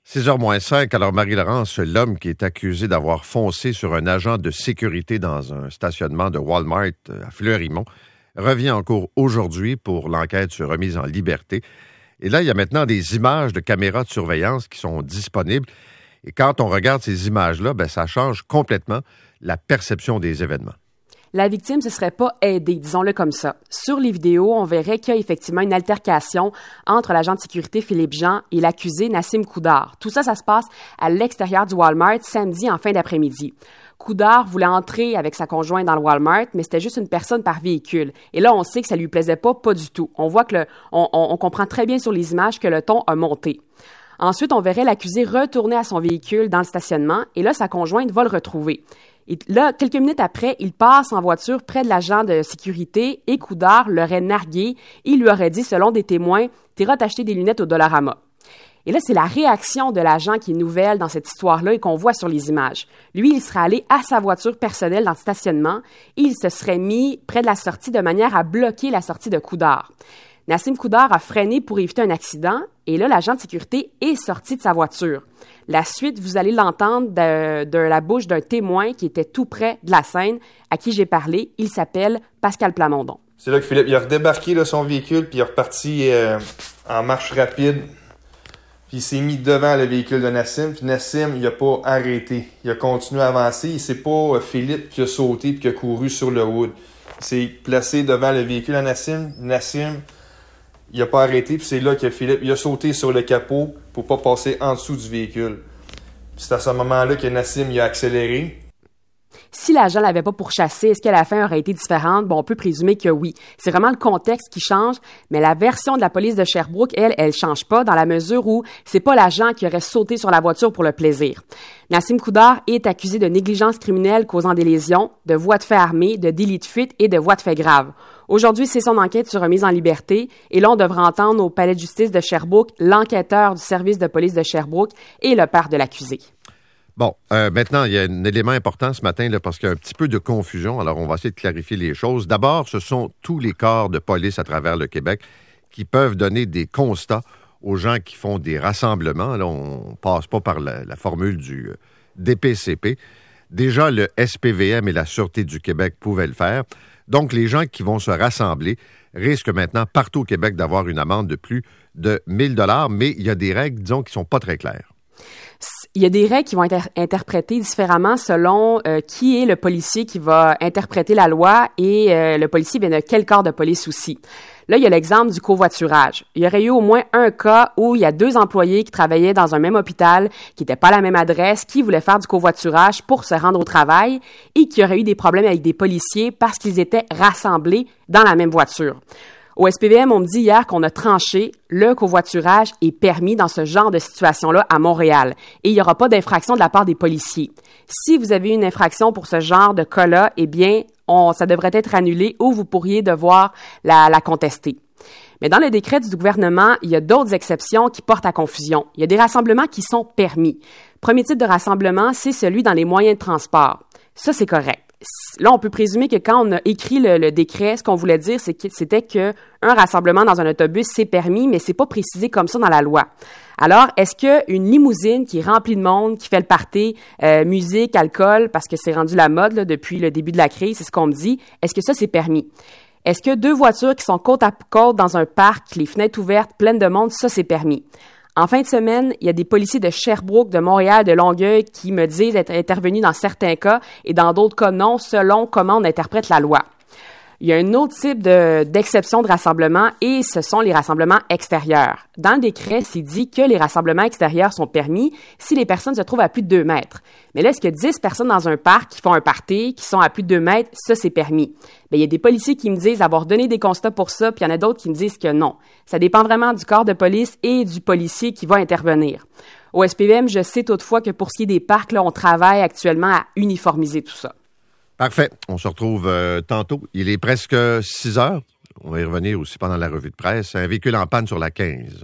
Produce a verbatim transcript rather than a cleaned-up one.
six heures moins cinq, alors Marie-Laurence, l'homme qui est accusé d'avoir foncé sur un agent de sécurité dans un stationnement de Walmart à Fleurimont, revient en cours aujourd'hui pour l'enquête sur remise en liberté. Et là, il y a maintenant des images de caméras de surveillance qui sont disponibles. Et quand on regarde ces images-là, ben, ça change complètement la perception des événements. La victime ne se serait pas aidée, disons-le comme ça. Sur les vidéos, on verrait qu'il y a effectivement une altercation entre l'agent de sécurité Philippe Jean et l'accusé Nassim Koudar. Tout ça, ça se passe à l'extérieur du Walmart samedi en fin d'après-midi. Koudar voulait entrer avec sa conjointe dans le Walmart, mais c'était juste une personne par véhicule. Et là, on sait que ça lui plaisait pas, pas du tout. On voit que le, on, on, on comprend très bien sur les images que le ton a monté. Ensuite, on verrait l'accusé retourner à son véhicule dans le stationnement, et là, sa conjointe va le retrouver. Et là, quelques minutes après, il passe en voiture près de l'agent de sécurité et Koudar l'aurait nargué. Il lui aurait dit, selon des témoins, « T'iras t'acheter des lunettes au Dollarama ». Et là, c'est la réaction de l'agent qui est nouvelle dans cette histoire-là et qu'on voit sur les images. Lui, il serait allé à sa voiture personnelle dans le stationnement et il se serait mis près de la sortie de manière à bloquer la sortie de Koudar. Nassim Koudar a freiné pour éviter un accident et là, l'agent de sécurité est sorti de sa voiture. La suite, vous allez l'entendre de, de la bouche d'un témoin qui était tout près de la scène, à qui j'ai parlé. Il s'appelle Pascal Plamondon. C'est là que Philippe, il a redébarqué là, son véhicule, puis il est reparti euh, en marche rapide. Puis il s'est mis devant le véhicule de Nassim, puis Nassim, il n'a pas arrêté. Il a continué à avancer. Et c'est pas euh, Philippe qui a sauté puis qui a couru sur le wood. Il s'est placé devant le véhicule à Nassim. Nassim, il n'a pas arrêté, puis c'est là que Philippe, il a sauté sur le capot pour pas passer en dessous du véhicule. Puis c'est à ce moment-là que Nassim, il a accéléré. Si l'agent l'avait pas pourchassé, est-ce que la fin aurait été différente? Bon, on peut présumer que oui. C'est vraiment le contexte qui change, mais la version de la police de Sherbrooke, elle, elle change pas dans la mesure où c'est pas l'agent qui aurait sauté sur la voiture pour le plaisir. Nassim Koudar est accusé de négligence criminelle causant des lésions, de voies de fait armées, de délit de fuite et de voies de fait graves. Aujourd'hui, c'est son enquête sur remise en liberté et là, on devra entendre au palais de justice de Sherbrooke l'enquêteur du service de police de Sherbrooke et le père de l'accusé. Bon, euh, maintenant, il y a un élément important ce matin là, parce qu'il y a un petit peu de confusion. Alors, on va essayer de clarifier les choses. D'abord, ce sont tous les corps de police à travers le Québec qui peuvent donner des constats aux gens qui font des rassemblements. Là, on ne passe pas par la, la formule du euh, D P C P. Déjà, le S P V M et la Sûreté du Québec pouvaient le faire. Donc, les gens qui vont se rassembler risquent maintenant partout au Québec d'avoir une amende de plus de mille dollars, mais il y a des règles, disons, qui ne sont pas très claires. Il y a des règles qui vont être inter- interprétées différemment selon euh, qui est le policier qui va interpréter la loi et euh, le policier vient de quel corps de police aussi. Là, il y a l'exemple du covoiturage. Il y aurait eu au moins un cas où il y a deux employés qui travaillaient dans un même hôpital, qui n'étaient pas à la même adresse, qui voulaient faire du covoiturage pour se rendre au travail et qui auraient eu des problèmes avec des policiers parce qu'ils étaient rassemblés dans la même voiture. Au S P V M, on me dit hier qu'on a tranché, le covoiturage est permis dans ce genre de situation-là à Montréal et il n'y aura pas d'infraction de la part des policiers. Si vous avez une infraction pour ce genre de cas-là, eh bien, on, ça devrait être annulé ou vous pourriez devoir la, la contester. Mais dans le décret du gouvernement, il y a d'autres exceptions qui portent à confusion. Il y a des rassemblements qui sont permis. Premier type de rassemblement, c'est celui dans les moyens de transport. Ça, c'est correct. Là, on peut présumer que quand on a écrit le, le décret, ce qu'on voulait dire, c'est que, c'était qu'un rassemblement dans un autobus, c'est permis, mais c'est pas précisé comme ça dans la loi. Alors, est-ce qu'une limousine qui est remplie de monde, qui fait le party, euh, musique, alcool, parce que c'est rendu la mode là, depuis le début de la crise, c'est ce qu'on me dit, est-ce que ça, c'est permis? Est-ce que deux voitures qui sont côte à côte dans un parc, les fenêtres ouvertes, pleines de monde, ça, c'est permis? En fin de semaine, il y a des policiers de Sherbrooke, de Montréal, de Longueuil qui me disent être intervenus dans certains cas et dans d'autres cas non, selon comment on interprète la loi. Il y a un autre type de, d'exception de rassemblement et ce sont les rassemblements extérieurs. Dans le décret, c'est dit que les rassemblements extérieurs sont permis si les personnes se trouvent à plus de deux mètres. Mais là, est-ce que dix personnes dans un parc qui font un party, qui sont à plus de deux mètres, ça, c'est permis? Bien, il y a des policiers qui me disent avoir donné des constats pour ça, puis il y en a d'autres qui me disent que non. Ça dépend vraiment du corps de police et du policier qui va intervenir. Au S P V M, je sais toutefois que pour ce qui est des parcs, là, on travaille actuellement à uniformiser tout ça. Parfait. On se retrouve euh, tantôt. Il est presque six heures. On va y revenir aussi pendant la revue de presse. Un véhicule en panne sur la quinze.